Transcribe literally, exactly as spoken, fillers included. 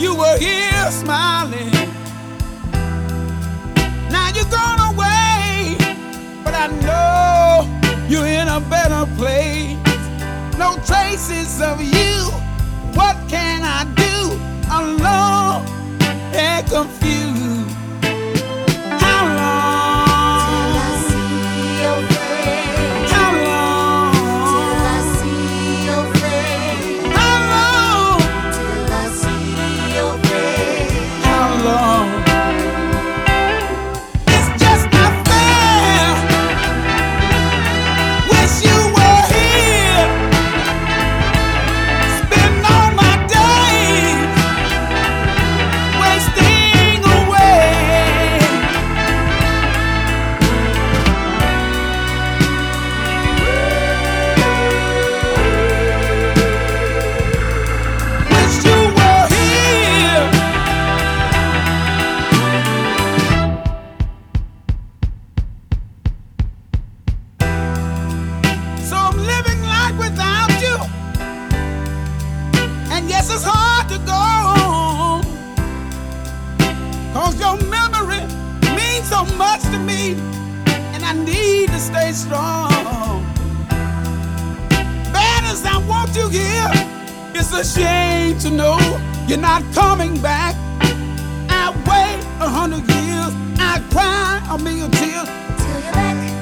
you were here smiling. Now you're gone away, but I know you're in a better place. No traces of you. What can I do? Alone and confused. How long till I see your face? How long till I see your face? How long till I see your face? How long? It's just not fair. Wish you were here. Spend all my days wasting away. Wish you were here. So I'm living life without you, and yes, it's hard to go on, 'cause your memory means so much to me, and I need to stay strong. Bad as I want you here, it's a shame to know you're not coming back. I wait a hundred years, I cry a million tears till you're back.